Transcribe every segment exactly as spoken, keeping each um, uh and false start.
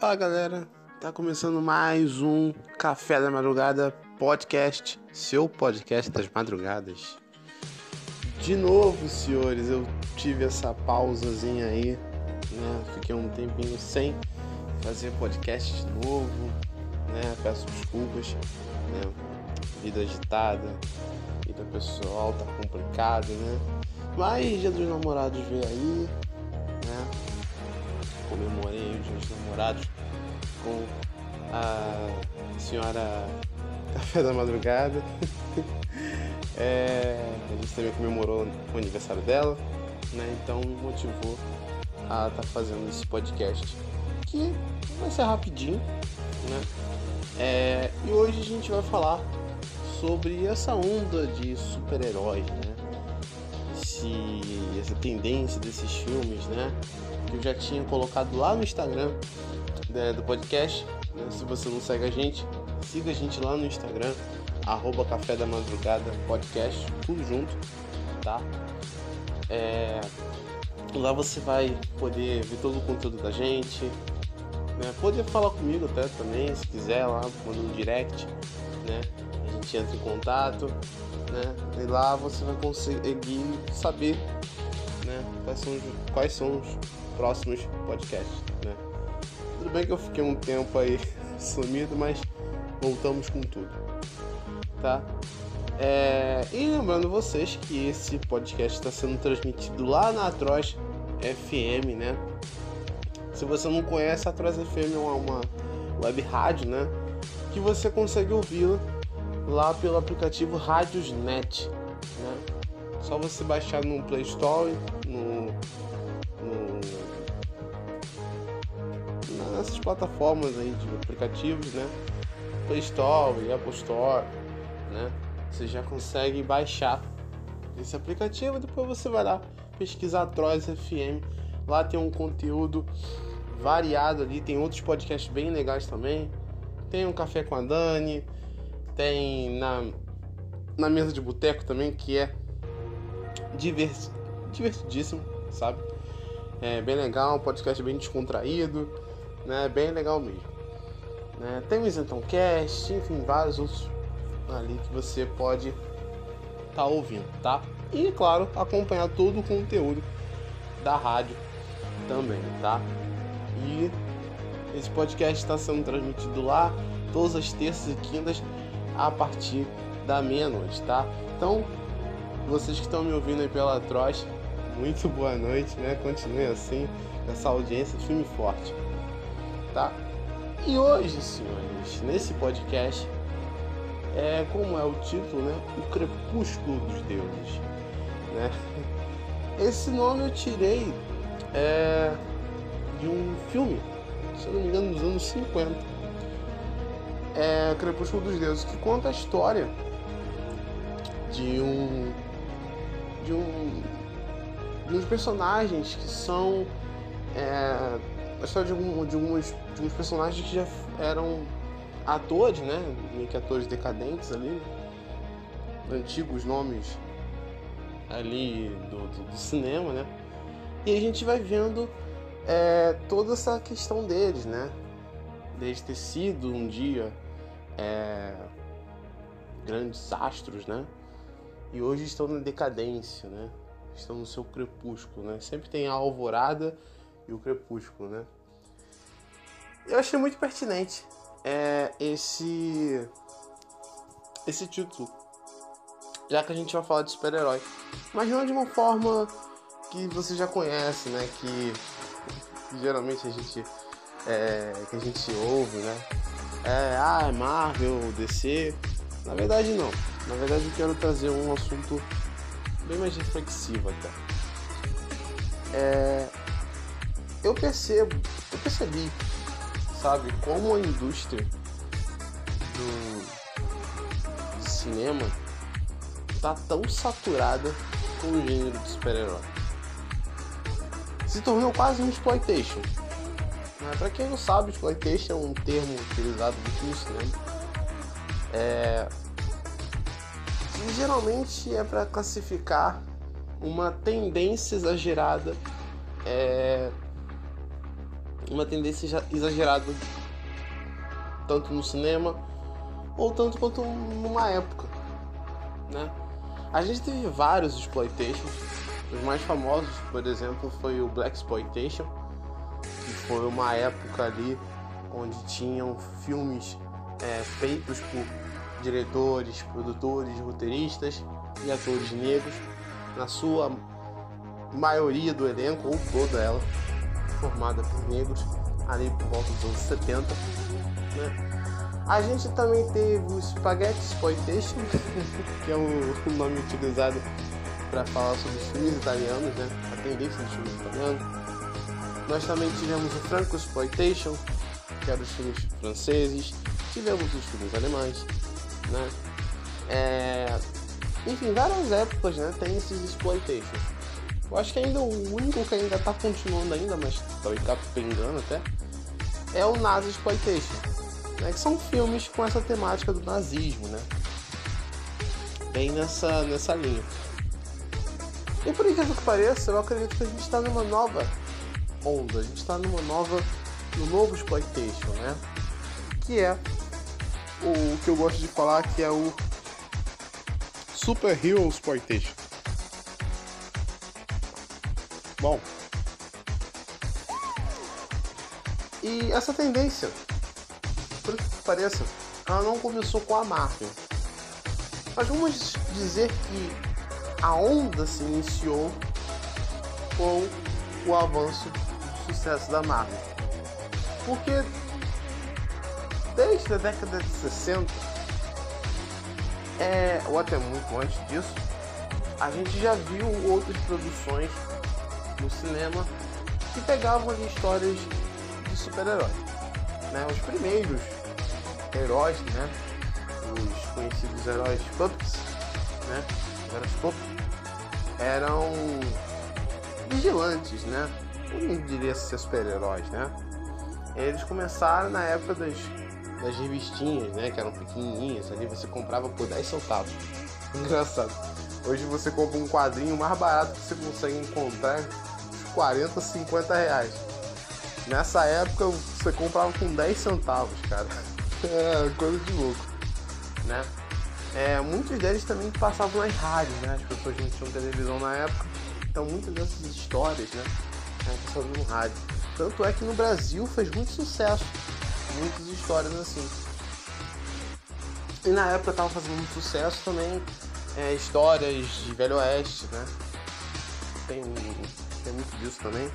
Fala galera, tá começando mais um Café da Madrugada Podcast, seu podcast das madrugadas. De novo, senhores, eu tive essa pausazinha aí, né? Fiquei um tempinho sem fazer podcast de novo, né? Peço desculpas, né? Vida agitada, vida pessoal tá complicado, né? Mas Dia dos Namorados veio aí, né? Comemorei o Dia dos Namorados com a senhora Café da Madrugada. é, a gente também comemorou o aniversário dela, né? Então me motivou a estar tá fazendo esse podcast, que vai ser rapidinho, né? É, e hoje a gente vai falar sobre essa onda de super-heróis, né? Esse, essa tendência desses filmes, né? Que eu já tinha colocado lá no Instagram, né, do podcast, né? Se você não segue a gente, siga a gente lá no Instagram, arroba Café da Madrugada Podcast, tudo junto, tá? É, lá você vai poder ver todo o conteúdo da gente, né? Poder falar comigo até também, se quiser, lá, manda um direct, né? A gente entra em contato, né? E lá você vai conseguir saber, né, quais são os, quais são os próximos podcasts, né? Tudo bem que eu fiquei um tempo aí sumido, mas voltamos com tudo, tá? É... E lembrando vocês que esse podcast está sendo transmitido lá na Atroz F M, né? Se você não conhece, a Atroz F M é uma, uma web rádio, né? Que você consegue ouvi-la lá pelo aplicativo Radiosnet, né? Só você baixar no Play Store, no, no, nessas plataformas aí de aplicativos, né? Play Store e Apple Store, né? Você já consegue baixar esse aplicativo. Depois você vai lá pesquisar Atroz F M. Lá tem um conteúdo variado ali, tem outros podcasts bem legais também. Tem um Café com a Dani, tem na, na mesa de boteco também, que é divers, divertidíssimo, sabe? É bem legal, um podcast bem descontraído, né? Bem legal mesmo, né? Tem o Isentão Cast, enfim, vários outros ali que você pode estar tá ouvindo, tá? E, claro, acompanhar todo o conteúdo da rádio também, tá? E esse podcast está sendo transmitido lá todas as terças e quintas a partir da meia-noite, tá? Então, vocês que estão me ouvindo aí pela Atroz, muito boa noite, né? Continuem assim, nessa audiência firme e forte, tá? E hoje, senhores, nesse podcast, é como é o título, né? O Crepúsculo dos Deuses, né? Esse nome eu tirei é, de um filme, se eu não me engano, dos anos cinquenta. É Crepúsculo dos Deuses, que conta a história de um de um de uns personagens que são é, a história de, um, de, alguns, de uns personagens que já eram atores, né, meio que atores decadentes ali, antigos nomes ali do, do, do cinema, né, e a gente vai vendo é, toda essa questão deles, né, deles ter sido um dia é, grandes astros, né, e hoje estão na decadência, né? Estão no seu crepúsculo, né? Sempre tem a alvorada e o crepúsculo, né? Eu achei muito pertinente é, esse esse título, já que a gente vai falar de super-herói, mas não de uma forma que você já conhece, né? Que, que geralmente a gente é, que a gente ouve, né? É, ah, é Marvel, D C. Na verdade não. Na verdade eu quero trazer um assunto bem mais reflexivo até. É, eu percebo, eu percebi, sabe, como a indústria do, do cinema tá tão saturada com o gênero de super-herói. Se tornou quase um exploitation. Né? Pra quem não sabe, exploitation é um termo utilizado muito no cinema. É... E geralmente é para classificar uma tendência exagerada é, uma tendência exagerada, tanto no cinema ou tanto quanto numa época, né? A gente teve vários exploitations. Os mais famosos, por exemplo, foi o Blaxploitation, que foi uma época ali onde tinham filmes é, feitos por diretores, produtores, roteiristas e atores negros, na sua maioria do elenco, ou toda ela, formada por negros, ali por volta dos anos setenta, né? A gente também teve o Spaghetti Exploitation, que é o nome utilizado para falar sobre os filmes italianos, né? A tendência dos filmes italianos. Nós também tivemos o Franco Exploitation, que eram os filmes franceses. Tivemos os filmes alemães, né? É... Enfim, várias épocas, né? Tem esses exploitations. Eu acho que ainda o único que ainda está continuando ainda, mas tá capengando até, é o Nazi Exploitation, né? Que são filmes com essa temática do nazismo, né? Bem nessa, nessa linha. E por incrível que pareça, eu acredito que a gente está numa nova onda, a gente está numa nova, no novo exploitation, né? Que é o que eu gosto de falar, que é o Super Hero Exploitation. Bom, e essa tendência, por que pareça, ela não começou com a Marvel. Mas vamos dizer que a onda se iniciou com o avanço do sucesso da Marvel. Porque desde a década de sessenta, é, ou até muito antes disso, a gente já viu outras produções no cinema que pegavam ali histórias de super-heróis, né? Os primeiros heróis, né? Os conhecidos heróis pups, né? Os heróis pup eram vigilantes, né? Eu não diria ser super-heróis, né? Eles começaram na época das, das revistinhas, né? Que eram pequenininhas, ali você comprava por dez centavos. Engraçado. Hoje você compra um quadrinho mais barato que você consegue encontrar uns quarenta, cinquenta reais. Nessa época você comprava com dez centavos, cara. É coisa de louco, né? É, muitos deles também passavam nas rádios, né? As pessoas não tinham televisão na época, então muitas dessas histórias, né? Passavam no rádio. Tanto é que no Brasil fez muito sucesso, muitas histórias assim. E na época tava fazendo muito sucesso também é, histórias de Velho Oeste, né? Tem, tem muito disso também.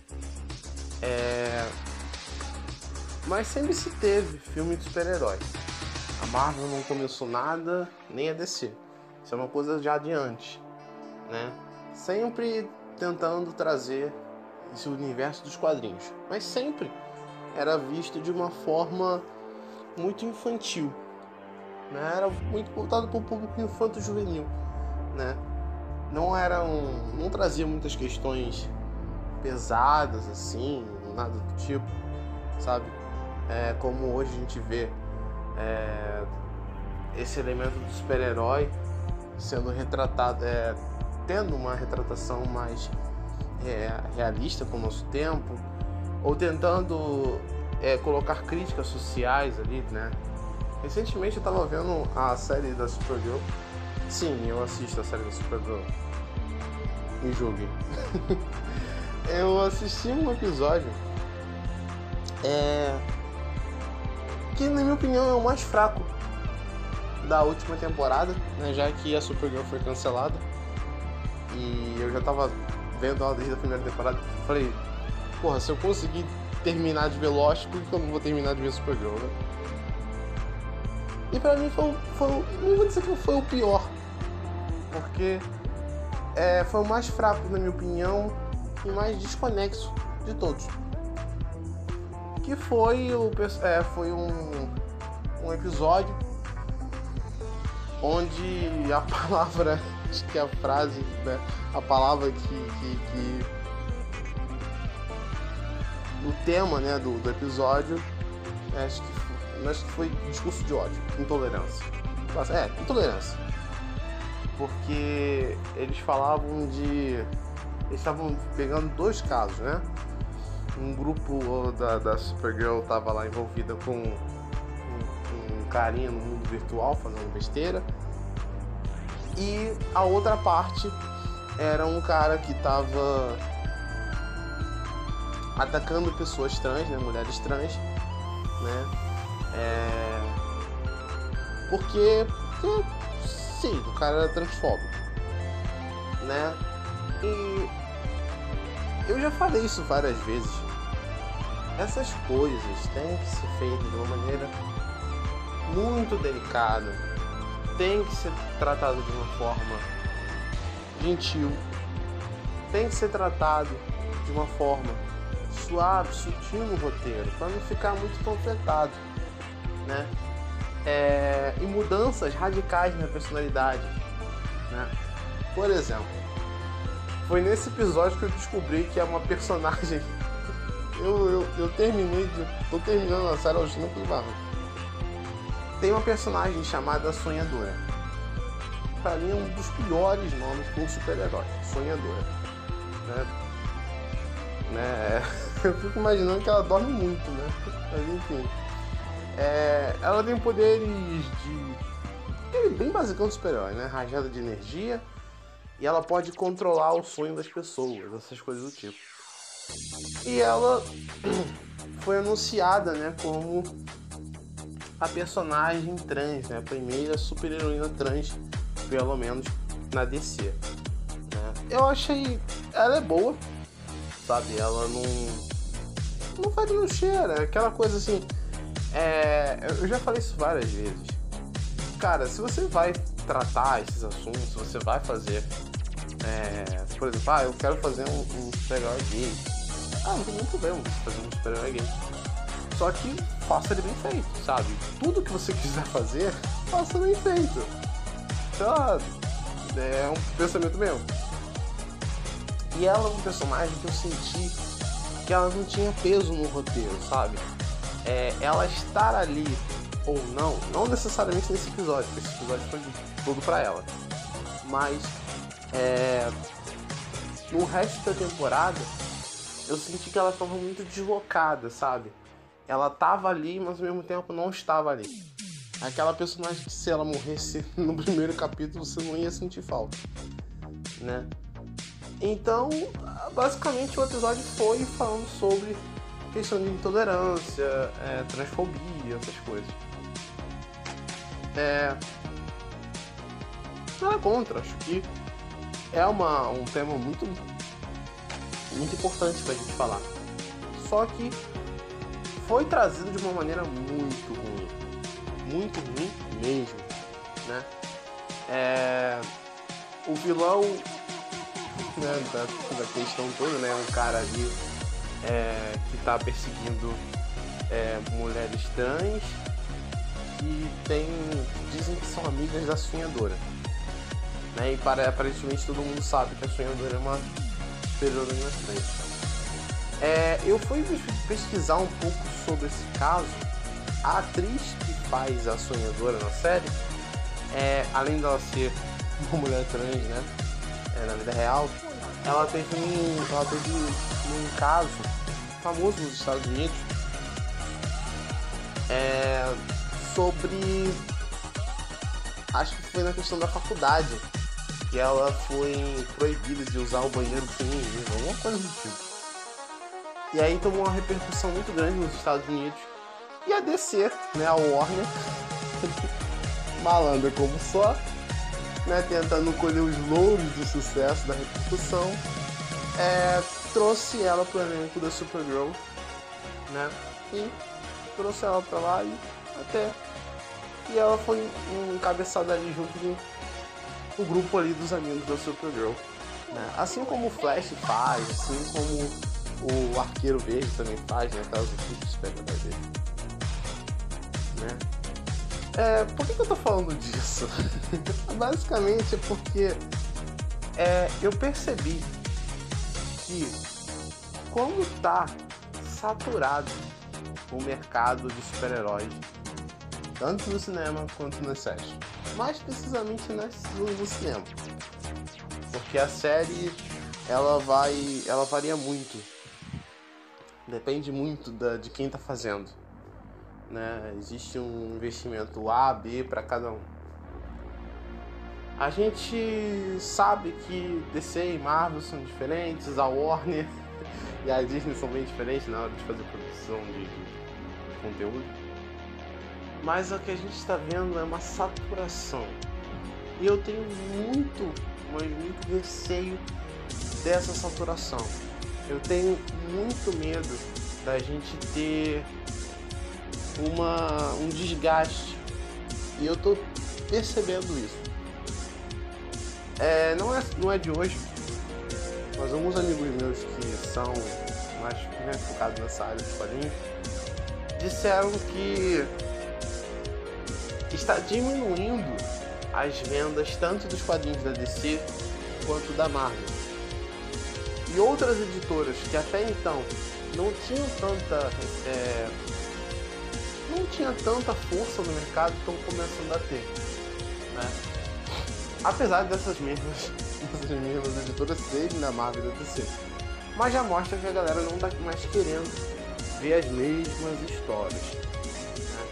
É... Mas sempre se teve filme de super-herói. A Marvel não começou nada, nem a D C. Isso é uma coisa já adiante, né? Sempre tentando trazer esse universo dos quadrinhos, mas sempre era visto de uma forma muito infantil, né? Era muito voltado para o público infanto-juvenil, né? Não era um, não trazia muitas questões pesadas assim, nada do tipo, sabe? É, como hoje a gente vê é, esse elemento do super-herói sendo retratado, é, tendo uma retratação mais é, realista com o nosso tempo, ou tentando é, colocar críticas sociais ali, né? Recentemente eu tava vendo a série da Supergirl. Sim, eu assisto a série da Supergirl. Me julguem. Eu assisti um episódio é, que, na minha opinião, é o mais fraco da última temporada, né? Já que a Supergirl foi cancelada. E eu já tava vendo ela desde a primeira temporada. Falei, porra, se eu conseguir terminar de ver Lost, por que eu não vou terminar de ver Supergirl, né? E pra mim foi, foi, não vou dizer que foi o pior, porque é, foi o mais fraco, na minha opinião, e mais desconexo de todos. Que foi, o, é, foi um, um episódio onde a palavra, acho que a frase, né, a palavra que, que, que o tema, né, do, do episódio, acho que acho que foi discurso de ódio, intolerância. É, intolerância. Porque eles falavam de... Eles estavam pegando dois casos, né? um grupo da, da Supergirl tava lá envolvida com um, um carinha no mundo virtual fazendo besteira, e a outra parte era um cara que tava atacando pessoas trans, né, mulheres trans, né, é... porque, porque sim, o cara era transfóbico, né, e eu já falei isso várias vezes, essas coisas têm que ser feitas de uma maneira muito delicada, tem que ser tratado de uma forma gentil, tem que ser tratado de uma forma suave, sutil no roteiro, para não ficar muito panfletado, né? É, e mudanças radicais na personalidade, né? Por exemplo, foi nesse episódio que eu descobri que é uma personagem. eu, eu, eu terminei, de, tô terminando a série aos tempos do barro. Tem uma personagem chamada Sonhadora. Pra mim é um dos piores nomes para um super-herói, Sonhadora, né? né? Eu fico imaginando que ela dorme muito, né? Mas enfim, é... ela tem poderes de... Ele é bem basicão do super-herói, né? Rajada de energia, e ela pode controlar o sonho das pessoas, essas coisas do tipo. E ela foi anunciada, né, como a personagem trans, né? A primeira super-heroína trans, pelo menos na D C, né? Eu achei ela é boa, sabe? Ela não não faz não cheira, é aquela coisa assim. É... eu já falei isso várias vezes, cara. Se você vai tratar esses assuntos, se você vai fazer, é... por exemplo, ah, eu quero fazer um, um super-herói gay, ah, não tem nenhum problema você fazer um super-herói gay, só que faça ele bem feito, sabe? Tudo que você quiser fazer, faça bem feito. Então, é um pensamento meu. E ela é um personagem que eu senti que ela não tinha peso no roteiro, sabe? É, ela estar ali ou não, não necessariamente nesse episódio, porque esse episódio foi todo pra ela, mas é, no resto da temporada eu senti que ela estava muito deslocada, sabe? Ela tava ali, mas ao mesmo tempo não estava ali. Aquela personagem que, se ela morresse no primeiro capítulo, você não ia sentir falta, né? Então, basicamente o episódio foi falando sobre questão de intolerância, é, transfobia, essas coisas. É... Nada contra, acho que é uma, um tema muito, muito importante pra gente falar. Só que foi trazido de uma maneira muito ruim. Muito ruim mesmo, né? É... O vilão, né, da, da questão toda, né? Um cara ali é, que tá perseguindo é, mulheres trans que tem, dizem que são amigas da Sonhadora, né? E para, aparentemente todo mundo sabe que a Sonhadora é uma super-heroína trans. É, eu fui pesquisar um pouco sobre esse caso. A atriz que faz a Sonhadora na série, é, além dela ser uma mulher trans, né, é, na vida real, ela teve um, ela teve um caso famoso nos Estados Unidos, é, sobre, acho que foi na questão da faculdade, que ela foi proibida de usar o banheiro feminino, alguma coisa do tipo. E aí tomou uma repercussão muito grande nos Estados Unidos. E a D C, né, a Warner, malandra como só, né, tentando colher os louros do sucesso da repercussão, é, trouxe ela pro elenco da Supergirl, né, e trouxe ela pra lá e até, e ela foi encabeçada ali junto com o grupo ali dos amigos da Supergirl, né, assim como o Flash faz, assim como o Arqueiro Verde também faz, né, aquelas equipes espetaculares dele. Né? É, por que, que eu tô falando disso? Basicamente é porque é, eu percebi que quando tá saturado o mercado de super-heróis, tanto no cinema quanto nas séries, mais precisamente nas, no, no cinema, porque a série ela vai, ela varia muito depende muito da, de quem está fazendo, né? Existe um investimento A, B para cada um. A gente sabe que D C e Marvel são diferentes, a Warner e a Disney são bem diferentes na hora de fazer produção de, de conteúdo. Mas o que a gente está vendo é uma saturação. E eu tenho muito, mas muito receio dessa saturação. Eu tenho muito medo da gente ter uma, um desgaste. E eu tô percebendo isso. É, não, é, não é de hoje, mas alguns amigos meus que são mais, né, focados nessa área dos quadrinhos disseram que está diminuindo as vendas tanto dos quadrinhos da D C quanto da Marvel. E outras editoras que até então não tinham tanta é, não tinha tanta força no mercado estão começando a ter, né? Apesar dessas mesmas, dessas mesmas editoras serem da Marvel e da D C, mas já mostra que a galera não está mais querendo ver as mesmas histórias, né?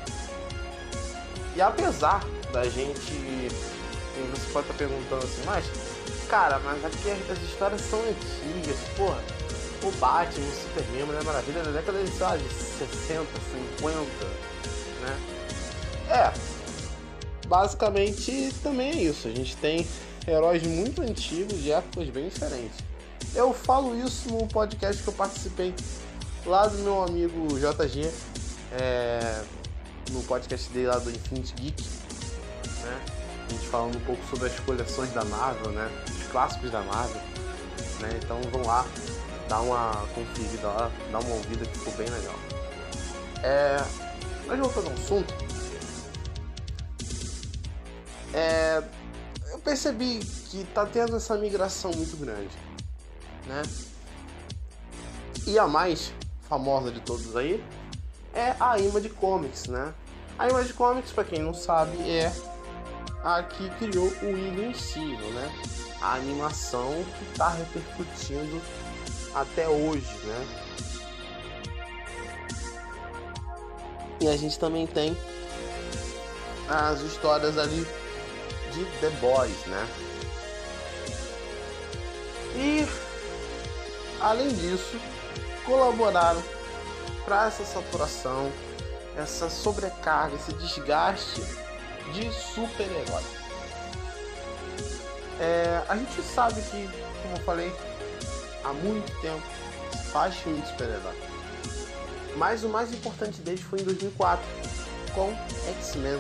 E apesar da gente, você pode estar perguntando assim, mas cara, mas aqui as histórias são antigas, porra. O Batman, o Superman, Mulher Maravilha da década de, sabe, sessenta, cinquenta, né? É, basicamente também é isso. A gente tem heróis muito antigos de épocas bem diferentes. Eu falo isso num podcast que eu participei lá do meu amigo J G, é, no podcast dele lá do Infinity Geek, né? A gente falando um pouco sobre as coleções da Marvel, né? Os clássicos da Marvel, né? Então vão lá, dá uma conferida lá, dá uma ouvida que ficou bem legal. É, mas voltando ao assunto, é, eu percebi que tá tendo essa migração muito grande, né? E a mais famosa de todos aí é a Image Comics, né? A Image Comics, para quem não sabe, é a que criou o Invencível, né? A animação que está repercutindo até hoje, né? E a gente também tem as histórias ali de The Boys, né? E além disso, colaboraram para essa saturação, essa sobrecarga, esse desgaste de super-herói. É, a gente sabe que, como eu falei, há muito tempo se faz filme de super-herói. Mas o mais importante deles foi em dois mil e quatro, com X-Men.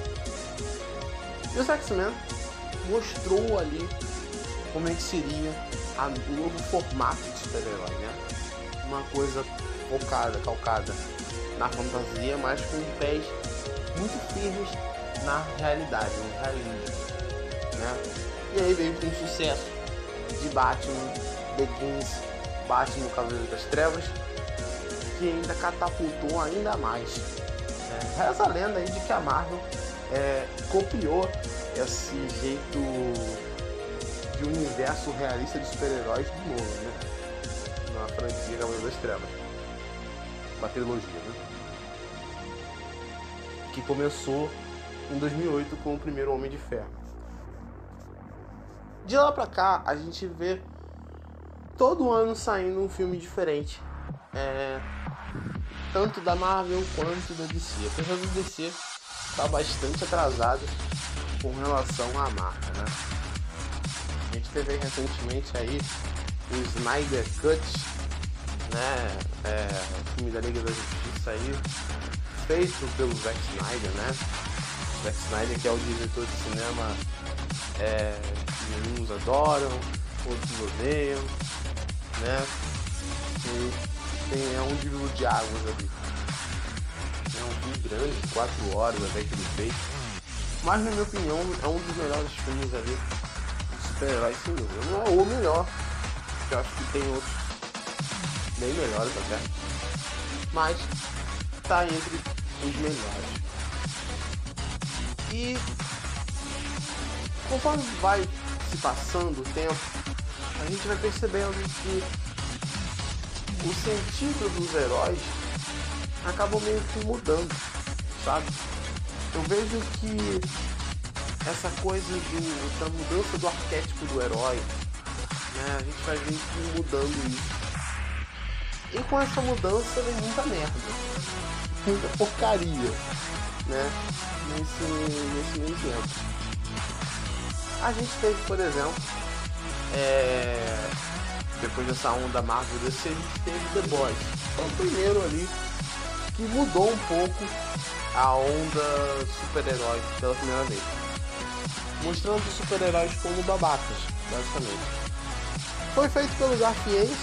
E os X-Men mostrou ali como é que seria o novo formato de super-herói, né? Uma coisa focada, calcada na fantasia, mas com pés muito firmes na realidade, no realismo, né? E aí veio com o sucesso de Batman Begins, Batman Cavaleiro das Trevas, que ainda catapultou ainda mais. É, reza a lenda aí de que a Marvel é, copiou esse jeito de universo realista de super-heróis de novo, né? Na franquia Cavaleiro das Trevas, uma trilogia, né? Que começou em dois mil e oito com o primeiro Homem de Ferro. De lá pra cá, a gente vê todo ano saindo um filme diferente, é, tanto da Marvel quanto da D C. Apesar do D C estar bastante atrasado com relação à marca, né? A gente teve recentemente aí o Snyder Cut, né? É, o filme da Liga da Justiça aí, feito pelo Zack Snyder, né? Zack Snyder, que é o diretor de cinema é, que uns adoram, outros odeiam, né? E tem, é um divisor de águas ali. É um filme grande, quatro horas até que ele fez. Mas na minha opinião é um dos melhores filmes ali de super-heróis, sem dúvida. Não é o melhor, porque eu acho que tem outros bem melhores até. Mas tá entre os melhores. E conforme vai se passando o tempo, a gente vai percebendo que o sentido dos heróis acabou meio que mudando, sabe? Eu vejo que essa coisa do, da mudança do arquétipo do herói, né, a gente vai ver que mudando isso. E com essa mudança vem muita merda, muita porcaria, né, nesse, nesse meio tempo. A gente teve, por exemplo, é, depois dessa onda Marvel D C, a gente teve The Boys. Foi o primeiro ali que mudou um pouco a onda super-herói pela primeira vez, mostrando os super-heróis como babacas, basicamente. Foi feito pelo Garfienes.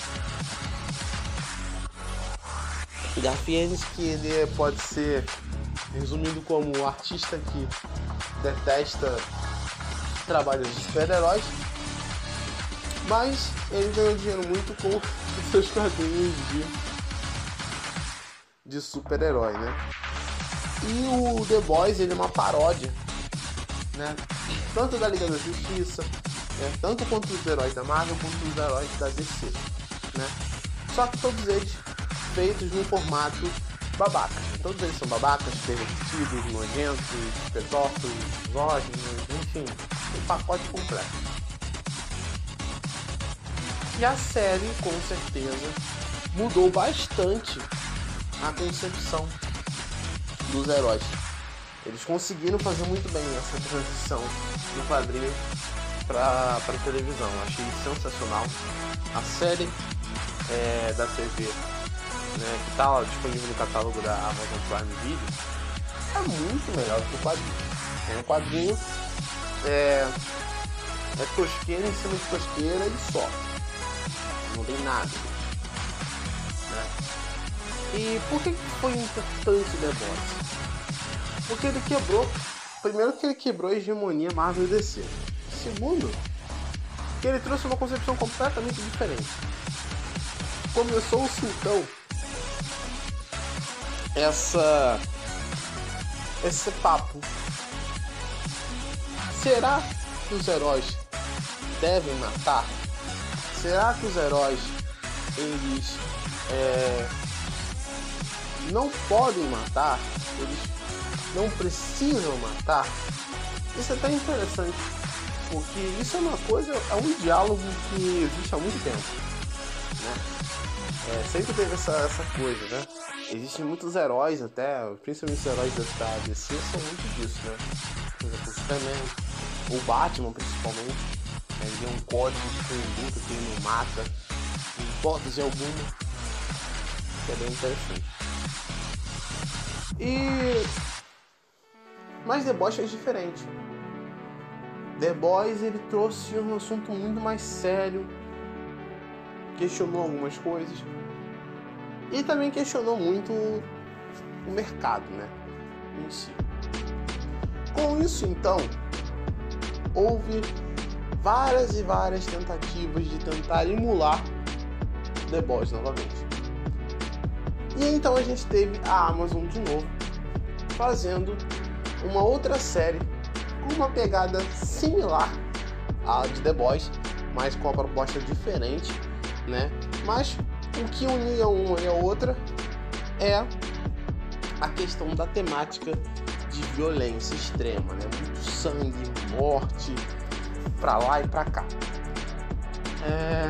Garfienes, que ele pode ser resumido como um artista que detesta trabalhos de super-heróis, mas ele ganhou dinheiro muito com os seus quadrinhos de, de super-herói, né? E o The Boys, ele é uma paródia, né? Tanto da Liga da Justiça, né? Tanto quanto os heróis da Marvel, quanto os heróis da D C, né? Só que todos eles feitos num formato babaca. Todos eles são babacas, pervertidos, nojentos, pedófilos, misóginos, enfim, um pacote completo. E a série, com certeza, mudou bastante a concepção dos heróis. Eles conseguiram fazer muito bem essa transição do quadrinho para a televisão. Eu achei sensacional. A série é, da T V, né, que está disponível no catálogo da Amazon Prime Video, é muito melhor do que o quadrinho. É um quadrinho é, é tosqueira em cima de tosqueira e só. Não tem nada. Né? E por que foi importante o The Boys? Porque ele quebrou, primeiro que ele quebrou a hegemonia Marvel e D C. Segundo, que ele trouxe uma concepção completamente diferente. Começou-se então essa esse papo. Será que os heróis devem matar? Será que os heróis eles é, não podem matar? Eles não precisam matar? Isso é até interessante, porque isso é uma coisa, é um diálogo que existe há muito tempo, né? É, sempre teve essa, essa coisa, né? Existem muitos heróis até, principalmente os heróis da, da D C são muito disso, né? Por exemplo, o Superman, o Batman principalmente, né? Ele tem um código de conduta que ele não mata, em hipótese alguma, que é bem interessante. E... Mas The Boys é diferente. The Boys, ele trouxe um assunto muito mais sério, questionou algumas coisas e também questionou muito o mercado, né, em si. Com isso, então, houve várias e várias tentativas de tentar emular The Boys novamente. E então a gente teve a Amazon de novo fazendo uma outra série com uma pegada similar à de The Boys, mas com uma proposta diferente, né? Mas o que unia uma e a outra é a questão da temática de violência extrema, né? Muito sangue, morte, pra lá e pra cá. É...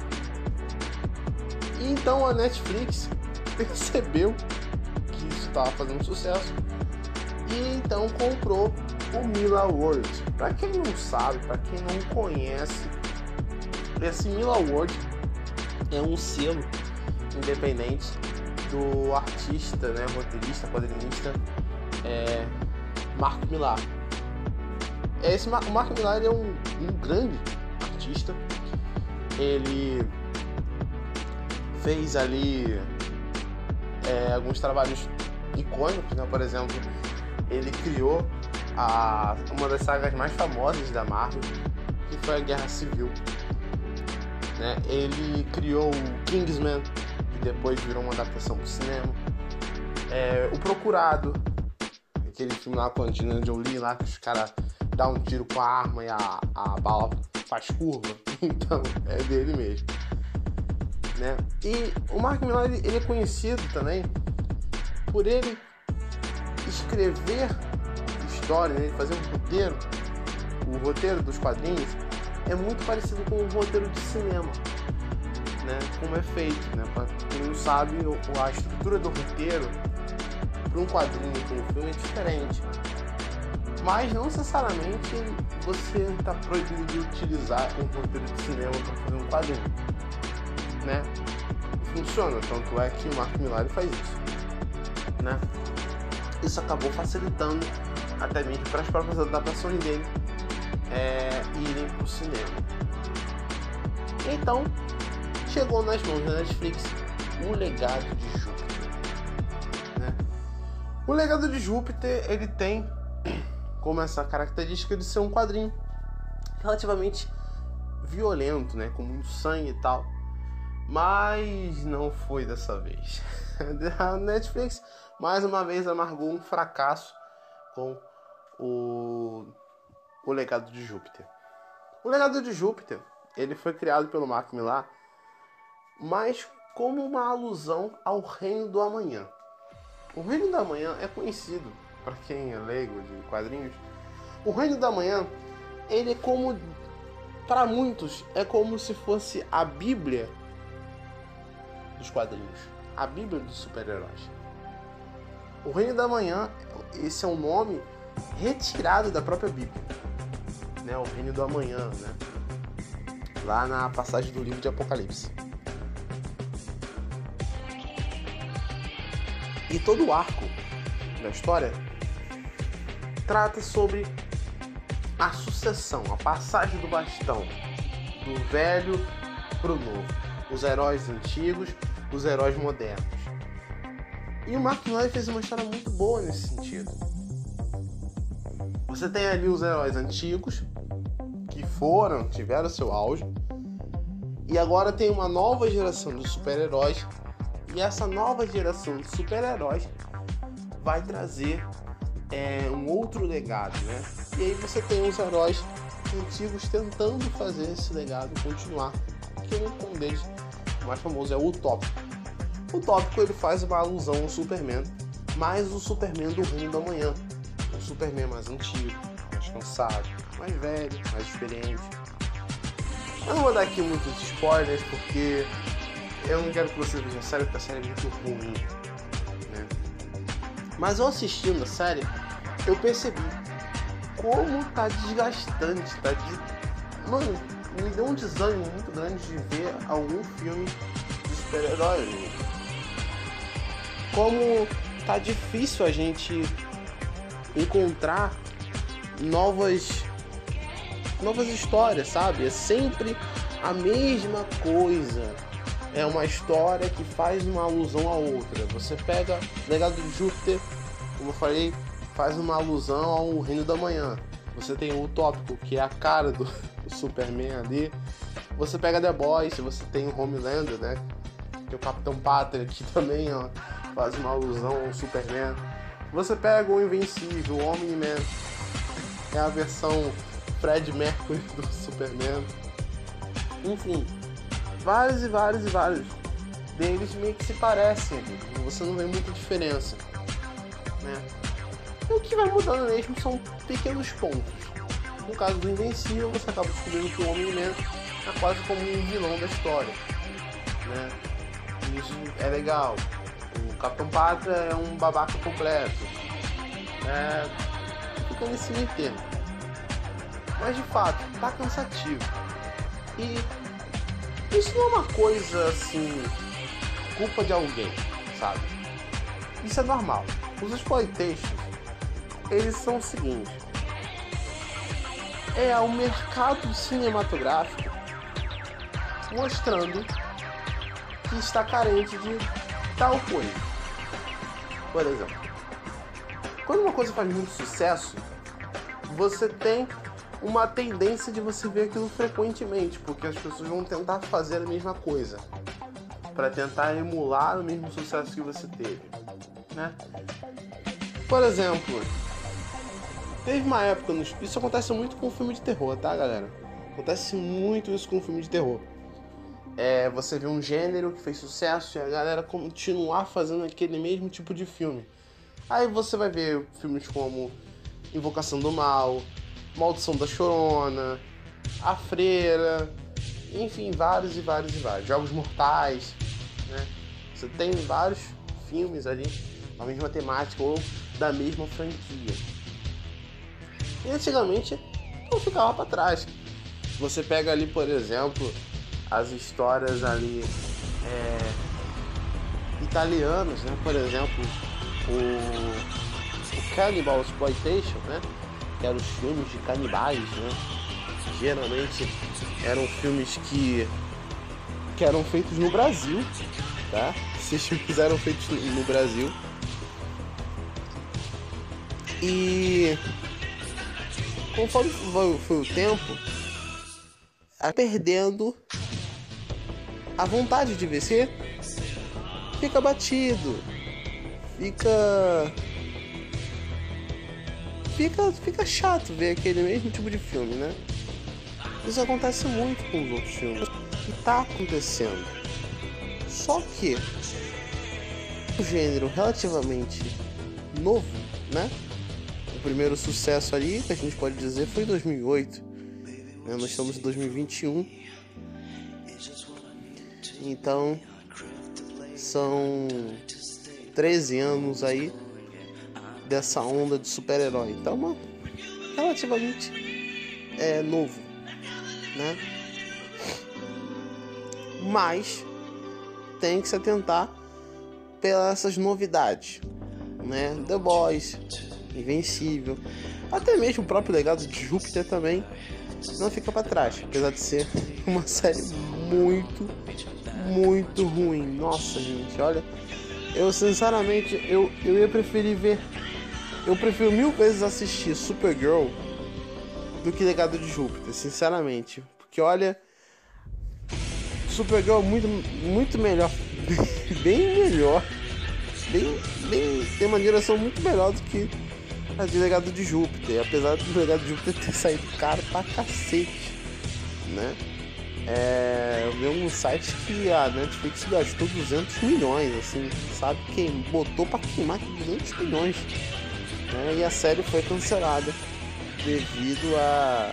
E então a Netflix percebeu que isso estava fazendo sucesso e então comprou o Mila World. Para quem não sabe, para quem não conhece, esse Mila World é um selo independente do artista, né, roteirista, quadrinista é, Mark Millar. Esse, o Mark Millar é um, um grande artista. Ele fez ali é, alguns trabalhos icônicos, né? Por exemplo, ele criou a, uma das sagas mais famosas da Marvel, que foi a Guerra Civil, né? Ele criou o Kingsman, que depois virou uma adaptação para o cinema. É, o Procurado, aquele filme lá com a Angelina Jolie, lá que os caras dão um tiro com a arma e a, a bala faz curva. Então, é dele mesmo. né? E o Mark Millar, ele, ele é conhecido também por ele escrever história, né? Fazer um roteiro. O roteiro dos quadrinhos é muito parecido com o roteiro de cinema, né? Como é feito, né? Para quem não sabe, a estrutura do roteiro para um quadrinho e para um filme é diferente. Mas não necessariamente você está proibido de utilizar um roteiro de cinema para fazer um quadrinho, né? Funciona, tanto é que o Mark Millar faz isso, né? Isso acabou facilitando até mesmo para as próprias adaptações dele é, irem para o cinema. Então, chegou nas mãos da Netflix O Legado de Júpiter, né? O Legado de Júpiter, ele tem como essa característica de ser um quadrinho relativamente violento, né? Com muito sangue e tal. Mas não foi dessa vez. A Netflix, mais uma vez, amargou um fracasso com o, o Legado de Júpiter. O Legado de Júpiter, ele foi criado pelo Mark Millar, mas como uma alusão ao Reino do Amanhã. O Reino do Amanhã é conhecido, para quem é leigo de quadrinhos, o Reino do Amanhã, ele é como, para muitos, é como se fosse a Bíblia dos quadrinhos, a Bíblia dos super-heróis. O Reino da Manhã, esse é um nome retirado da própria Bíblia, né? O Reino do Amanhã, né? Lá na passagem do livro de Apocalipse. E todo o arco da história trata sobre a sucessão, a passagem do bastão do velho para o novo, os heróis antigos, os heróis modernos. E o Mark Millar fez uma história muito boa nesse sentido. Você tem ali os heróis antigos que foram, tiveram seu auge, e agora tem uma nova geração de super-heróis, e essa nova geração de super-heróis vai trazer é, um outro legado, né? E aí você tem os heróis antigos tentando fazer esse legado continuar. Que um deles, o mais famoso, é o Utópico. O Utópico, ele faz uma alusão ao Superman, mas o Superman do Reino do Amanhã. O Superman mais antigo, mais cansado, mais velho, mais experiente. Eu não vou dar aqui muitos spoilers, porque eu não quero que você veja a série, porque a série é muito ruim, né? Mas ao assistindo a série, eu percebi como tá desgastante, tá de... Mano, me deu um desânimo muito grande de ver algum filme de super-herói. Como tá difícil a gente encontrar novas novas histórias, sabe? É sempre a mesma coisa. É uma história que faz uma alusão a outra. Você pega Legado de Júpiter, como eu falei, faz uma alusão ao Reino da Manhã. Você tem o Utópico, que é a cara do Superman ali. Você pega The Boys, você tem o Homelander, né? Que é o Capitão Pátria, que também ó, faz uma alusão ao Superman. Você pega o Invencível, o Omni-Man, é a versão Fred Mercury do Superman. Enfim, vários e vários e vários deles meio que se parecem. Você não vê muita diferença, né? E o que vai mudando mesmo são pequenos pontos. No caso do Invencível, você acaba descobrindo que o Homem-Man é quase como um vilão da história, né? Isso é legal. O Capitão Pátria é um babaca completo. É... Fica nesse meio termo. Mas de fato, tá cansativo. E isso não é uma coisa assim, culpa de alguém, sabe? Isso é normal. Os exploitations, eles são o seguinte: é o mercado cinematográfico mostrando que está carente de tal coisa. Por exemplo, quando uma coisa faz muito sucesso, você tem uma tendência de você ver aquilo frequentemente, porque as pessoas vão tentar fazer a mesma coisa para tentar emular o mesmo sucesso que você teve, né? Por exemplo, teve uma época, no... isso acontece muito com filme de terror, tá, galera? Acontece muito isso com filme de terror. é, você vê um gênero que fez sucesso e a galera continuar fazendo aquele mesmo tipo de filme. Aí você vai ver filmes como Invocação do Mal, Maldição da Chorona, A Freira, enfim, vários e vários e vários. Jogos Mortais, né? Você tem vários filmes ali da mesma temática ou da mesma franquia. E antigamente não ficava para trás. Você pega ali, por exemplo, as histórias ali é, italianas, né? Por exemplo, o, o Cannibal Exploitation, né? Que eram os filmes de canibais, né? Geralmente eram filmes que, que eram feitos no Brasil, tá? Esses filmes eram feitos no Brasil. E conforme foi o tempo, a perdendo a vontade de vencer, fica batido, fica fica fica chato ver aquele mesmo tipo de filme, né? Isso acontece muito com os outros filmes e tá acontecendo. Só que o gênero relativamente novo, né? O primeiro sucesso ali, que a gente pode dizer, foi em dois mil e oito. Né? Nós estamos em dois mil e vinte e um. Então, são treze anos aí dessa onda de super-herói. Então, mano, relativamente é novo, né? Mas tem que se atentar pelas essas novidades, né? The Boys, Invencível, até mesmo o próprio Legado de Júpiter também não fica para trás, apesar de ser uma série muito, muito ruim. Nossa, gente, olha, eu sinceramente eu, eu ia preferir ver, eu prefiro mil vezes assistir Supergirl do que Legado de Júpiter, sinceramente, porque olha, Supergirl é muito, muito melhor, bem melhor, bem, bem, tem uma direção muito melhor do que a de Legado de Júpiter, apesar do Legado de Júpiter ter saído caro pra cacete, né? É, eu vi um site que a Netflix gastou duzentos milhões, assim, sabe? Quem botou pra queimar duzentos milhões, né? E a série foi cancelada devido a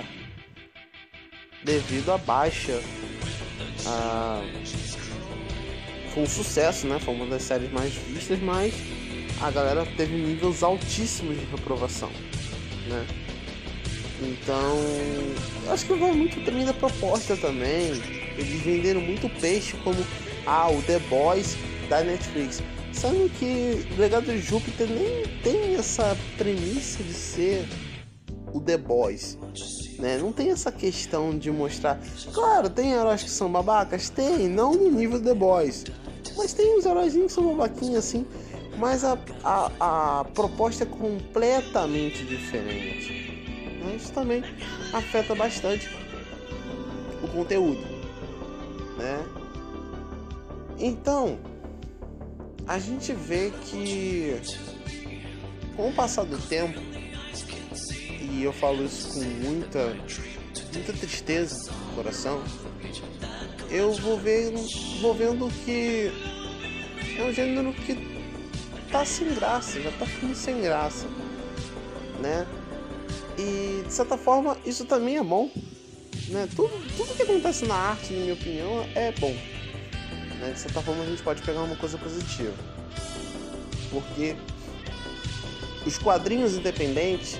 devido a baixa. A... Foi um sucesso, né? Foi uma das séries mais vistas, mas a galera teve níveis altíssimos de reprovação, né? Então, acho que vai muito também da proposta também. Eles venderam muito peixe como ah, o The Boys da Netflix, sendo que o Legado de Júpiter nem tem essa premissa de ser o The Boys, né? Não tem essa questão de mostrar. Claro, tem heróis que são babacas, tem, não no nível The Boys, mas tem uns heróizinhos que são babaquinhos assim. Mas a, a, a proposta é completamente diferente. Isso também afeta bastante o conteúdo, né? Então, a gente vê que com o passar do tempo, e eu falo isso com muita, muita tristeza no coração, eu vou vendo, vou vendo que é um gênero que tá sem graça, já tá ficando sem graça, né? E de certa forma isso também é bom, né? Tudo, tudo que acontece na arte, na minha opinião, é bom, né? De certa forma a gente pode pegar uma coisa positiva, porque os quadrinhos independentes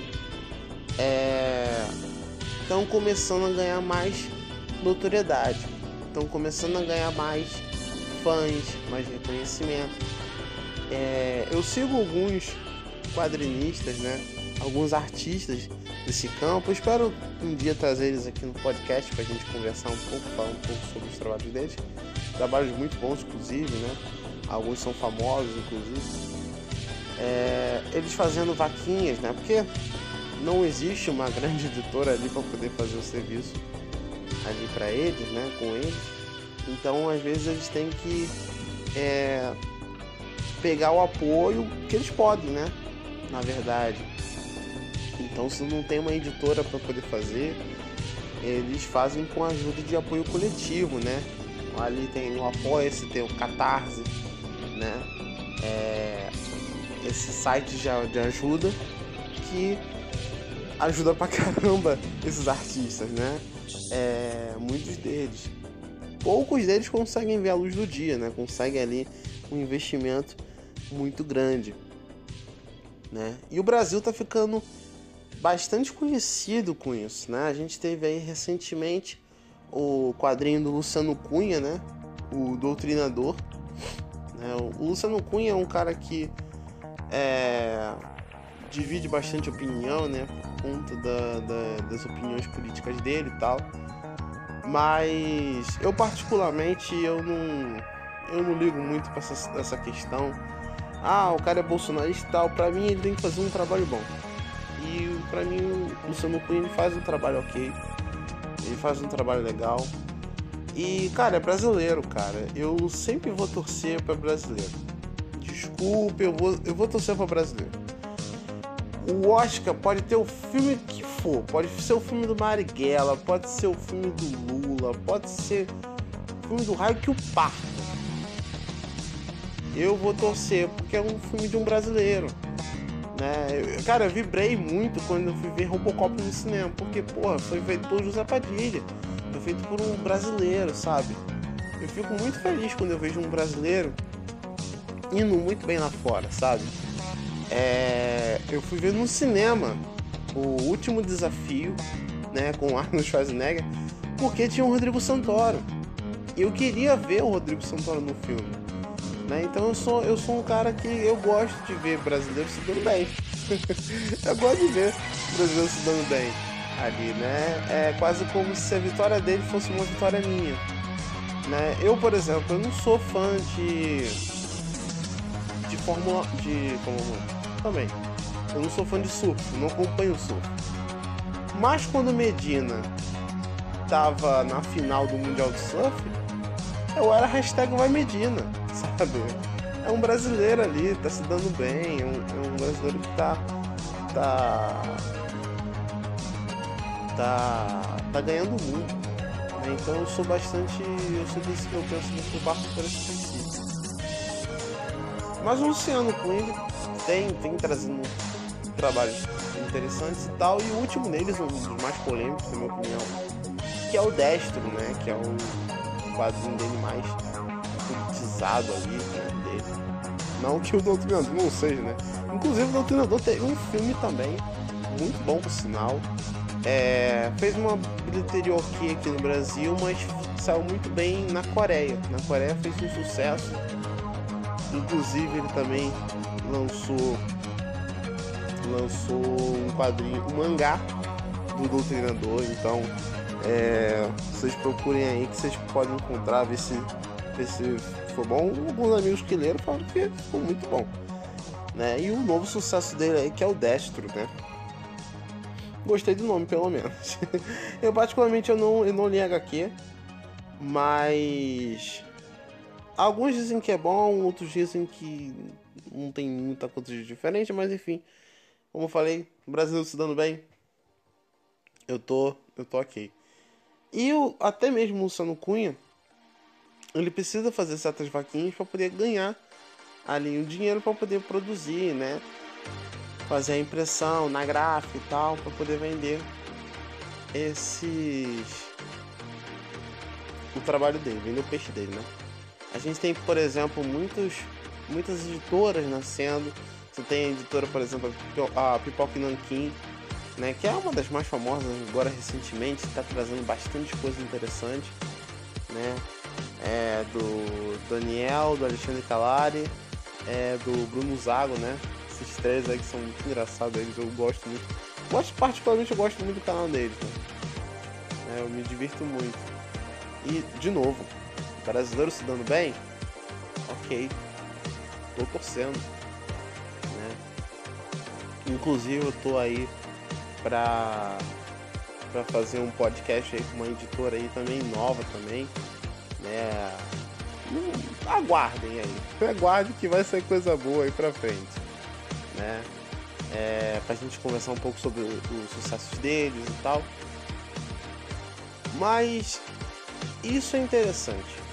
estão é, começando a ganhar mais notoriedade, estão começando a ganhar mais fãs, mais reconhecimento. É, eu sigo alguns quadrinistas, né? Alguns artistas desse campo. Eu espero um dia trazer eles aqui no podcast pra gente conversar um pouco, falar um pouco sobre os trabalhos deles. Trabalhos muito bons, inclusive, né? Alguns são famosos, inclusive. É, eles fazendo vaquinhas, né? Porque não existe uma grande editora ali para poder fazer o serviço ali para eles, né? Com eles. Então, às vezes, eles têm que é, pegar o apoio que eles podem, né? Na verdade. Então, se não tem uma editora para poder fazer, eles fazem com a ajuda de apoio coletivo, né? ali tem o Apoia-se, tem o Catarse, né? É, esse site de, de ajuda que ajuda pra caramba esses artistas, né? É, muitos deles. Poucos deles conseguem ver a luz do dia, né? Conseguem ali um investimento muito grande, né? E o Brasil tá ficando bastante conhecido com isso, né? A gente teve aí recentemente o quadrinho do Luciano Cunha, né? O Doutrinador. Né? O Luciano Cunha é um cara que é, divide bastante opinião, né? Por conta da, da, das opiniões políticas dele e tal. Mas eu particularmente eu não, eu não ligo muito pra essa, essa questão. Ah, o cara é bolsonarista e tal. Pra mim ele tem que fazer um trabalho bom. E pra mim o Luciano Cunha ele faz um trabalho ok. Ele faz um trabalho legal. E, cara, é brasileiro, cara. Eu sempre vou torcer pra brasileiro. Desculpa, eu vou, eu vou torcer pra brasileiro. O Oscar pode ter o filme que for. Pode ser o filme do Marighella, pode ser o filme do Lula, pode ser o filme do raio que o parta. Eu vou torcer porque é um filme de um brasileiro. Né? Eu, cara, eu vibrei muito quando eu fui ver Robocop no cinema. Porque, porra, foi feito por José Padilha. Foi feito por um brasileiro, sabe? Eu fico muito feliz quando eu vejo um brasileiro indo muito bem lá fora, sabe? É, eu fui ver no cinema O Último Desafio, né, com o Arnold Schwarzenegger, porque tinha o Rodrigo Santoro. E eu queria ver o Rodrigo Santoro no filme, né? Então eu sou, eu sou um cara que eu gosto de ver brasileiros se dando bem. Eu gosto de ver brasileiros se dando bem ali, né? É quase como se a vitória dele fosse uma vitória minha, né? Eu, por exemplo, eu não sou fã de de Fórmula de como também. Eu não sou fã de surf, não acompanho surf. Mas quando Medina tava na final do Mundial de Surf, eu era hashtag vai Medina, sabe? É um brasileiro ali, tá se dando bem, é um, é um brasileiro que tá tá tá, tá ganhando muito, né? Então eu sou bastante, eu sou desse que eu penso muito barco por esse princípio. Mas o Luciano Cunha tem, tem trazido trabalhos interessantes e tal, e o último deles, um dos mais polêmicos, na minha opinião, que é o Destro, né? Que é o quadrinho dele mais politizado ali, né, dele. Não que o Doutrinador não seja, né? Inclusive o Doutrinador teve um filme também, muito bom por sinal. É, fez uma bilheteria ok aqui no Brasil, mas saiu muito bem na Coreia. Na Coreia fez um sucesso. Inclusive ele também lançou lançou um quadrinho, um mangá do Doutrinador. Então é, vocês procurem aí que vocês podem encontrar, ver se, ver se for bom. Alguns amigos que leram falaram que ficou muito bom, né? E o novo sucesso dele aí, que é o Destro, né? Gostei do nome, pelo menos. Eu particularmente eu não, eu não li agá quê, mas alguns dizem que é bom, outros dizem que não tem muita coisa de diferente, mas enfim, como eu falei, o Brasil se dando bem, eu tô, eu tô ok. E o, até mesmo o Luciano Cunha, ele precisa fazer certas vaquinhas para poder ganhar ali o dinheiro para poder produzir, né? Fazer a impressão na gráfica e tal, para poder vender esses o trabalho dele, vender o peixe dele, né? A gente tem, por exemplo, muitos, muitas editoras nascendo. Você tem a editora, por exemplo, a Pipoca Nanquim, né? Que é uma das mais famosas agora recentemente, está trazendo bastante coisa interessante, né? É do Daniel, do Alexandre Calari, é do Bruno Zago, né? Esses três aí que são muito engraçados, eles eu gosto muito. Gosto, particularmente eu gosto muito do canal deles, né? É, eu me divirto muito. E, de novo, brasileiro se dando bem? Ok. Tô torcendo, né? Inclusive eu tô aí pra, pra fazer um podcast aí com uma editora aí também nova também, né? Hum, aguardem aí. Aguardem que vai ser coisa boa aí pra frente, né? É, pra gente conversar um pouco sobre os sucessos deles e tal. Mas isso é interessante,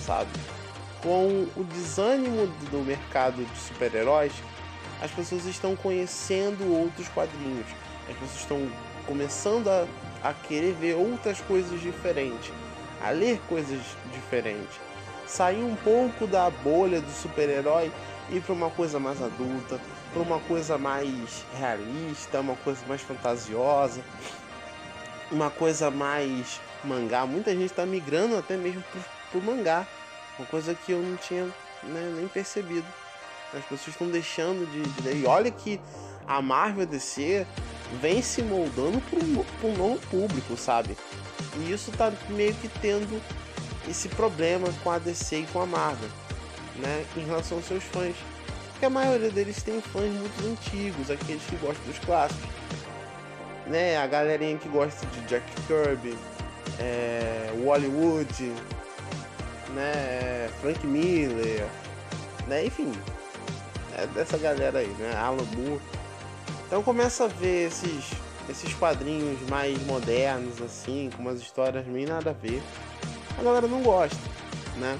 sabe? Com o desânimo do mercado de super-heróis, as pessoas estão conhecendo outros quadrinhos. As pessoas estão começando a, a querer ver outras coisas diferentes, a ler coisas diferentes. Sair um pouco da bolha do super-herói e ir para uma coisa mais adulta, para uma coisa mais realista, uma coisa mais fantasiosa, uma coisa mais mangá. Muita gente está migrando até mesmo para o mangá, uma coisa que eu não tinha, né, nem percebido. As pessoas estão deixando de, de ler. E olha que a Marvel e a D C vem se moldando para um novo público, sabe? E isso tá meio que tendo esse problema com a D C e com a Marvel, né, em relação aos seus fãs. Porque a maioria deles tem fãs muito antigos, aqueles que gostam dos clássicos, né? A galerinha que gosta de Jack Kirby, é, Wally Wood, né? Frank Miller, né? Enfim, é dessa galera aí, né? Alan Moore. Então começa a ver esses, esses quadrinhos mais modernos, assim, com umas histórias meio nada a ver. A galera não gosta, né?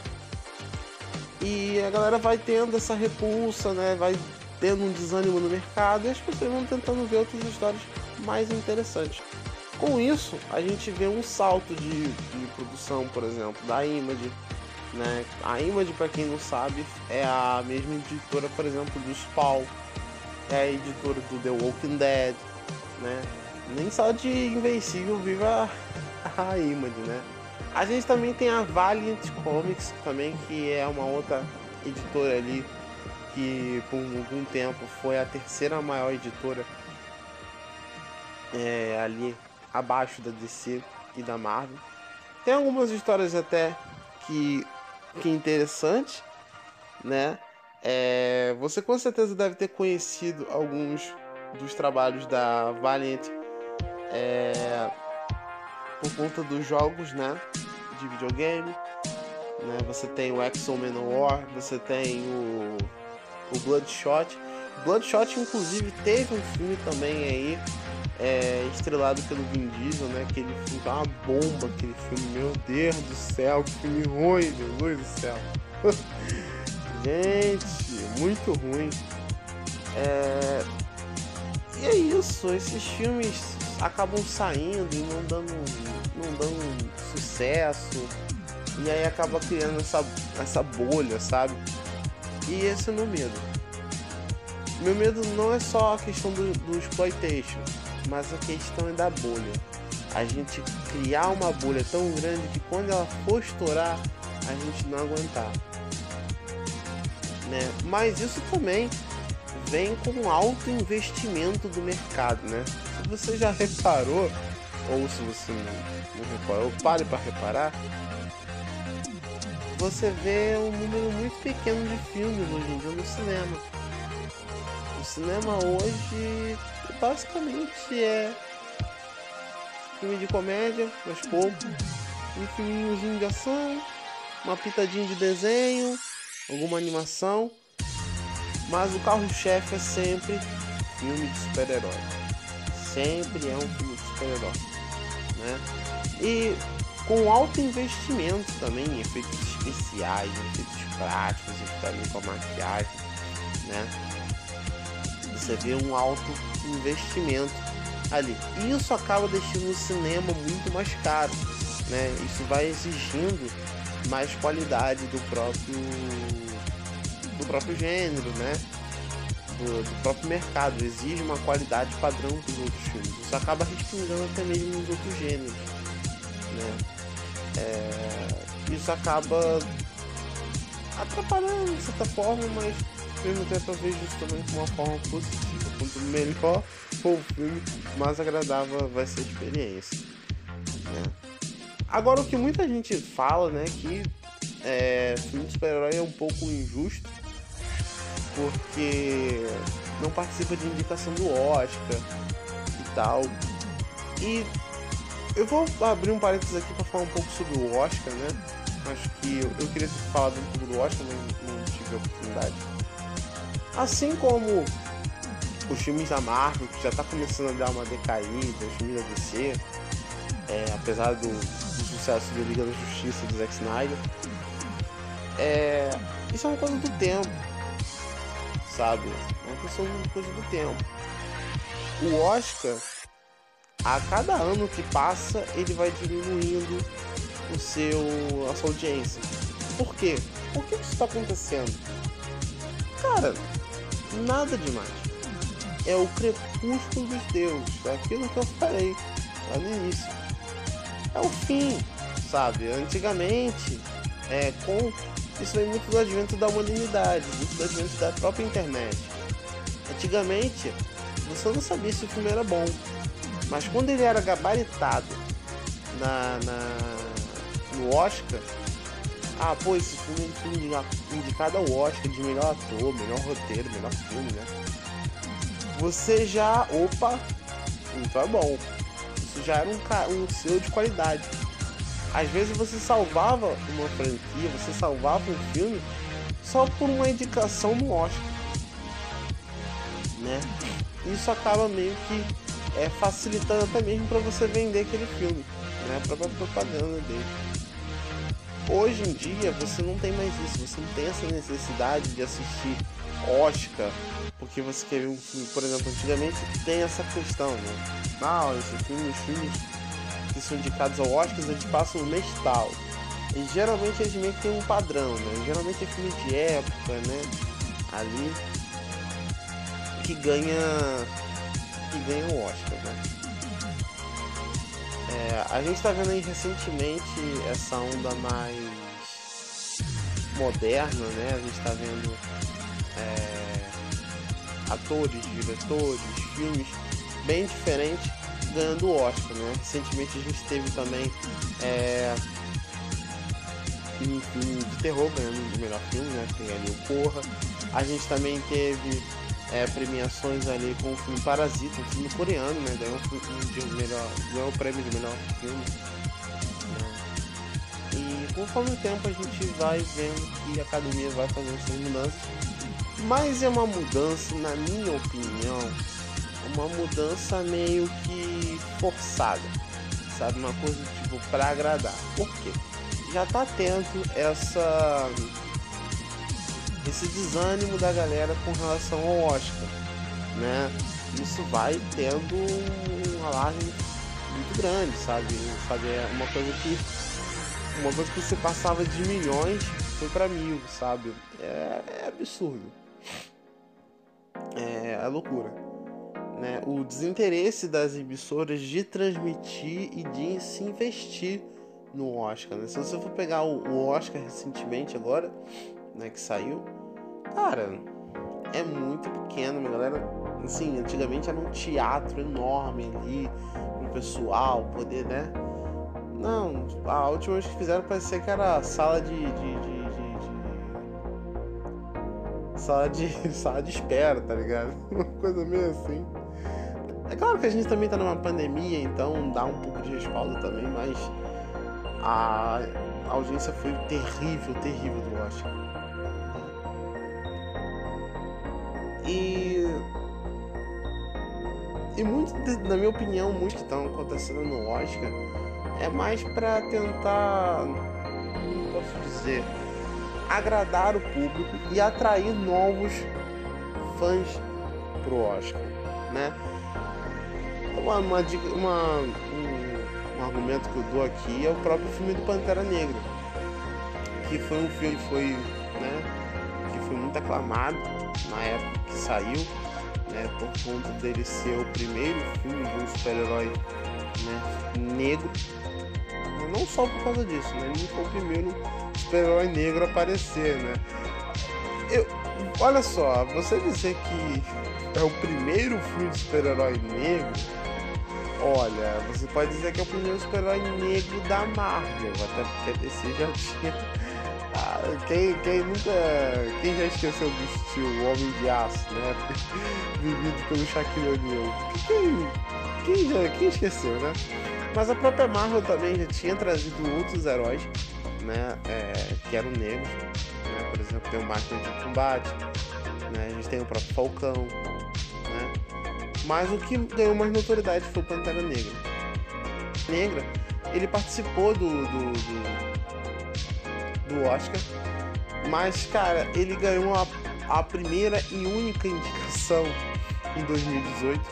E a galera vai tendo essa repulsa, né? Vai tendo um desânimo no mercado e as pessoas vão tentando ver outras histórias mais interessantes. Com isso, a gente vê um salto de, de produção, por exemplo, da Image, né? A Image, para quem não sabe, é a mesma editora, por exemplo, do Spawn, é a editora do The Walking Dead, né? Nem só de Invencível vive a, a Image, né? A gente também tem a Valiant Comics também, que é uma outra editora ali que por algum tempo foi a terceira maior editora é, ali abaixo da D C e da Marvel. Tem algumas histórias até que, que interessantes, né? É, você com certeza deve ter conhecido alguns dos trabalhos da Valiant é, por conta dos jogos, né, de videogame, né? Você tem o Exo Manowar, você tem o, o Bloodshot. Bloodshot, inclusive, teve um filme também aí, é, estrelado pelo Vin Diesel, né? Aquele filme tá uma bomba, aquele filme, meu Deus do céu, que filme ruim, Jesus do céu. Gente, muito ruim. É... E é isso, esses filmes acabam saindo e não dando, não dando sucesso, e aí acaba criando essa, essa bolha, sabe? E esse é o meu medo. Meu medo não é só a questão do, do exploitation, mas a questão é da bolha. A gente criar uma bolha tão grande que quando ela for estourar, a gente não aguentar, né? Mas isso também vem com um alto investimento do mercado, né? Se você já reparou, ou se você não, não reparou, pare para reparar, você vê um número muito pequeno de filmes hoje em dia no cinema. O cinema hoje basicamente é filme de comédia, mas pouco, um filminhozinho de ação, uma pitadinha de desenho, alguma animação, mas o carro-chefe é sempre filme de super-herói. Sempre é um filme de super-herói, né? E com alto investimento também em efeitos especiais, efeitos práticos, também com a maquiagem, né? Você vê um alto investimento ali. E isso acaba deixando o cinema muito mais caro, né? Isso vai exigindo mais qualidade do próprio do próprio gênero, né? Do, do próprio mercado. Exige uma qualidade padrão dos outros filmes. Isso acaba respingando até mesmo nos outros gêneros, né? É, isso acaba atrapalhando de certa forma, mas ao mesmo tempo eu vejo isso também como uma forma positiva. Quanto melhor for o filme, mais agradável vai ser a experiência, né? Agora, o que muita gente fala, né, que é, filme de super-herói é um pouco injusto porque não participa de indicação do Oscar e tal. E eu vou abrir um parênteses aqui para falar um pouco sobre o Oscar, né? Acho que eu, eu queria ter falado um pouco do Oscar, mas não tive a oportunidade. Assim como os filmes da Marvel, que já tá começando a dar uma decaída, os filmes da D C, é, apesar do, do sucesso da Liga da Justiça do Zack Snyder, é, isso é uma coisa do tempo, sabe? É uma questão de coisa do tempo. O Oscar, a cada ano que passa, ele vai diminuindo o seu, a sua audiência. Por quê? Por que isso está acontecendo? Cara, nada demais. É o crepúsculo dos deuses, é aquilo que eu falei lá no início. É o fim, sabe? Antigamente, é, com isso vem muito do advento da modernidade, muito do advento da própria internet. Antigamente, você não sabia se o filme era bom, mas quando ele era gabaritado na, na, no Oscar, ah, pô, esse filme é um filme indicado ao Oscar de melhor ator, melhor roteiro, melhor filme, né? Você já, opa, então é bom. Isso já era um, um selo de qualidade. Às vezes você salvava uma franquia, você salvava um filme só por uma indicação no Oscar, né? Isso acaba meio que é, facilitando até mesmo para você vender aquele filme, né? Para a propaganda dele. Hoje em dia você não tem mais isso, você não tem essa necessidade de assistir Oscar porque você quer ver um filme. Por exemplo, antigamente tem essa questão, né? Ah, esse filme, os filmes que são indicados ao Oscar, eles passam no mês tal. E geralmente eles meio que tem um padrão, né? Geralmente é filme de época, né? Ali que ganha que ganha o Oscar, né? É, a gente tá vendo aí recentemente essa onda mais moderna, né? A gente tá vendo é, atores, diretores, filmes bem diferentes ganhando o Oscar, né? Recentemente a gente teve também é, um filme de terror ganhando o melhor filme, né? Tem ali o Corra. A gente também teve é, premiações ali com o filme Parasita, um filme coreano, né? Ganhou, um de melhor, ganhou o prêmio de melhor filme. Né? E conforme o tempo a gente vai vendo que a academia vai fazendo essas mudanças. Mas é uma mudança, na minha opinião, uma mudança meio que forçada, sabe? Uma coisa tipo pra agradar. Por quê? Já tá tendo essa esse desânimo da galera com relação ao Oscar, né? Isso vai tendo um alarme muito grande, sabe? sabe? É uma coisa que uma coisa que você passava de milhões foi pra mil, sabe? É, é absurdo. É, é loucura. Né, o desinteresse das emissoras de transmitir e de se investir no Oscar, né? Se você for pegar o, o Oscar recentemente agora, né, que saiu, cara, é muito pequeno, minha galera. Assim, antigamente era um teatro enorme ali pro pessoal poder, né? Não, a última vez que fizeram parecia que era sala de, de, de, de, de... sala de sala de espera, tá ligado? Uma coisa meio assim. É claro que a gente também tá numa pandemia, então dá um pouco de respaldo também, mas a, a audiência foi terrível, terrível do Oscar. E, e muito, na minha opinião, muito que estão acontecendo no Oscar é mais pra tentar, como posso dizer, agradar o público e atrair novos fãs pro Oscar, né? Uma, uma, uma, um, um argumento que eu dou aqui é o próprio filme do Pantera Negra, que foi um filme foi, né, que foi muito aclamado na época que saiu, né, por conta dele ser o primeiro filme de um super-herói, né, negro. Não só por causa disso, né, ele foi o primeiro super-herói negro a aparecer, né. Eu, olha só, você dizer que é o primeiro filme de super-herói negro, olha, você pode dizer que é o primeiro super-herói negro da Marvel, até porque a D C já tinha. Ah, quem, quem nunca. Quem já esqueceu de assistir o Homem de Aço, né? Vivido pelo Shaquille O'Neal. Quem, quem, já, quem esqueceu, né? Mas a própria Marvel também já tinha trazido outros heróis, né? É, que eram negros, né? Por exemplo, tem o Máquina de Combate, né? A gente tem o próprio Falcão, né? Mas o que ganhou mais notoriedade foi o Pantera Negra. Negra, ele participou do, do, do, do Oscar Mas, cara, ele ganhou a, a primeira e única indicação em dois mil e dezoito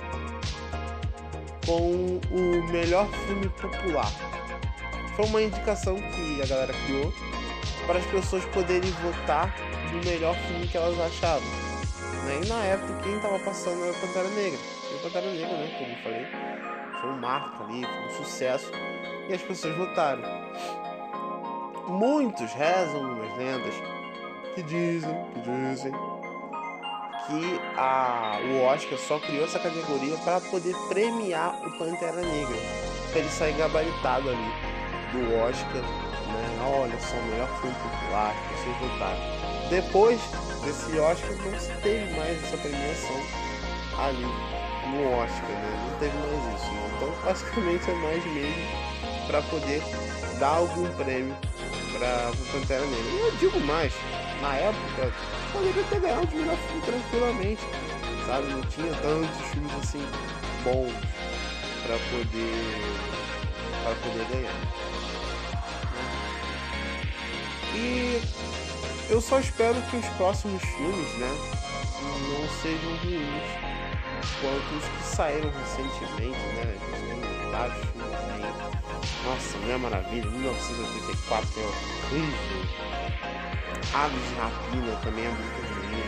com o melhor filme popular. Foi uma indicação que a galera criou para as pessoas poderem votar no melhor filme que elas achavam, né? E na época quem estava passando era Pantera Negra. E Pantera Negra, né, como eu falei, foi um marco ali, foi um sucesso, e as pessoas votaram. Muitos rezam umas lendas que dizem, que dizem que a, o Oscar só criou essa categoria para poder premiar o Pantera Negra, para ele sair gabaritado ali do Oscar, né? Olha só, o melhor filme popular, as pessoas votaram. Depois desse Oscar não se teve mais essa premiação ali no Oscar, né? Não teve mais isso, né? Então basicamente é mais mesmo para poder dar algum prêmio para o Pantera Negra. E eu digo mais, na época poderia ter ganhado de melhor filme tranquilamente, sabe? Não tinha tantos filmes assim bons para poder para poder ganhar. E eu só espero que os próximos filmes, né, não sejam ruins quanto os que saíram recentemente, né? A gente tem vários filmes aí. Nossa, Mulher Maravilha, mil novecentos e oitenta e quatro, que é horrível. Aves de Rapina também é muito ruim,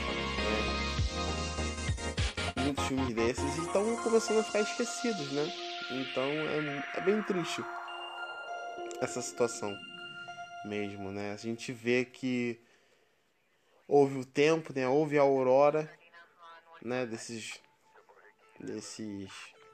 né? Muitos filmes desses estão começando a ficar esquecidos, né? Então é, é bem triste essa situação mesmo, né? A gente vê que houve o tempo, né? Houve a aurora, né? Desses desses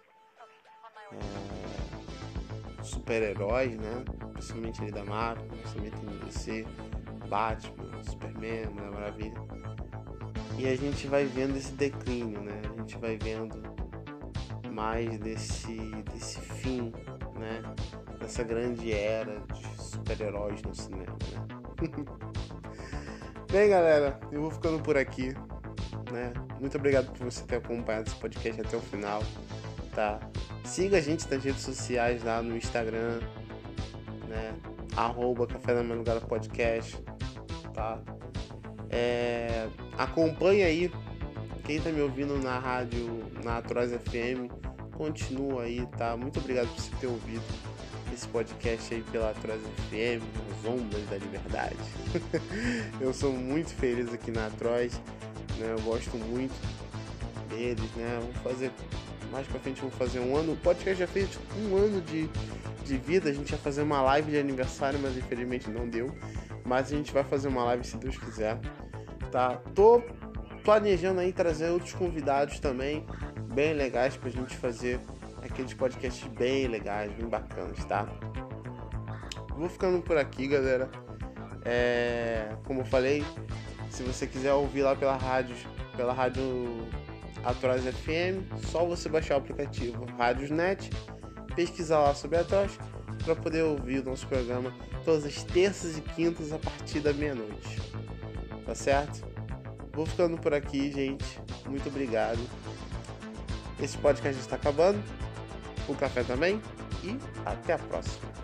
é, super-heróis, né? Principalmente ali da Marvel, principalmente no D C, Batman, Superman, Mulher Maravilha. E a gente vai vendo esse declínio, né? A gente vai vendo mais desse, desse fim, né? Dessa grande era de super-heróis no cinema, né? Bem, galera, eu vou ficando por aqui, né? Muito obrigado por você ter acompanhado esse podcast até o final, tá? Siga a gente nas redes sociais lá no Instagram, né? Arroba Café da Madrugada Podcast, tá? É... Acompanhe aí quem tá me ouvindo na rádio, na Atroz F M, continua aí, tá? Muito obrigado por você ter ouvido esse podcast aí pela Atroz F M, as ondas da liberdade. Eu sou muito feliz aqui na Atroz, né? Eu gosto muito deles, né? Vou fazer, mais pra frente vou fazer um ano, o podcast já fez um ano de, de vida, a gente ia fazer uma live de aniversário, mas infelizmente não deu, mas a gente vai fazer uma live se Deus quiser, tá? Tô planejando aí trazer outros convidados também, bem legais pra gente fazer aqueles podcasts bem legais, bem bacanas, tá? Vou ficando por aqui, galera. É, como eu falei, se você quiser ouvir lá pela rádio, pela rádio Atroz F M, só você baixar o aplicativo Radiosnet, pesquisar lá sobre a Atroz para poder ouvir o nosso programa todas as terças e quintas a partir da meia-noite. Tá certo? Vou ficando por aqui, gente. Muito obrigado. Esse podcast está acabando. O café também. E até a próxima.